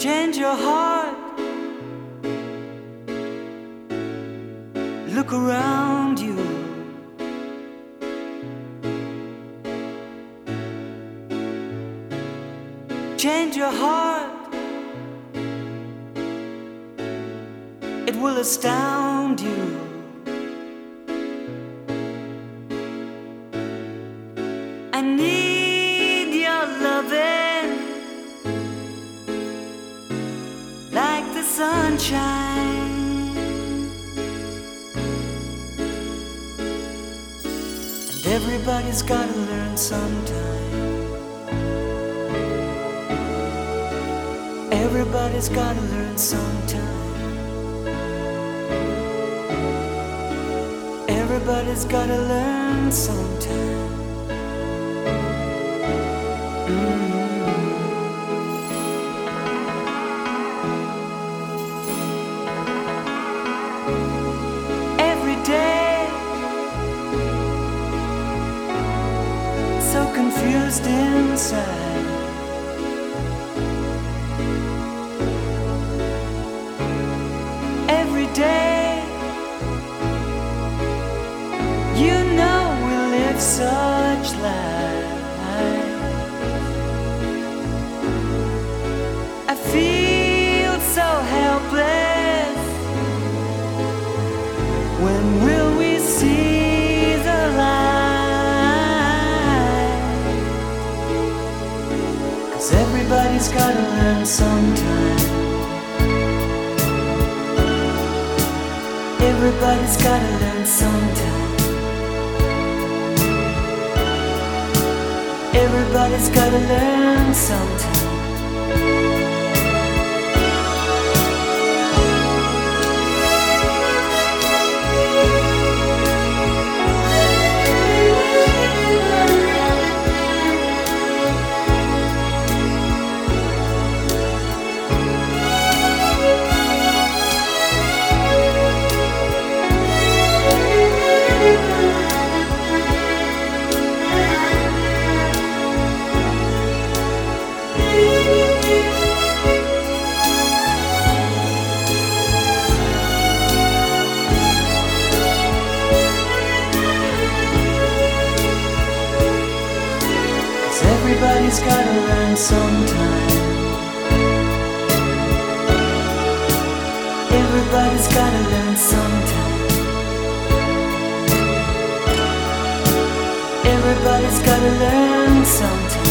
change your heart. Look around you. Change your heart. It will astound you. I need your loving like the sunshine. And everybody's gotta learn sometime. Everybody's gotta learn sometime. Everybody's gotta learn sometime. Every day, so confused inside. Every day, you know we live such lives. I feel so helpless. When will we see the light? 'Cause everybody's gotta learn sometime. Everybody's gotta learn sometime. Everybody's gotta learn sometime. Everybody's gotta learn sometime. Everybody's gotta learn sometime. Everybody's gotta learn sometime.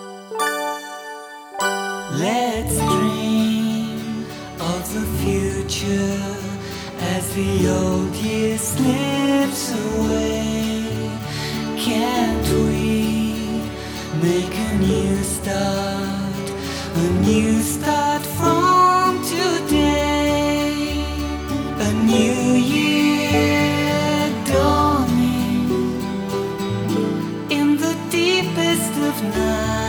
Let's dream of the future. future as the old year slips away. Can't we make a new start from today? A new year dawning in the deepest of night.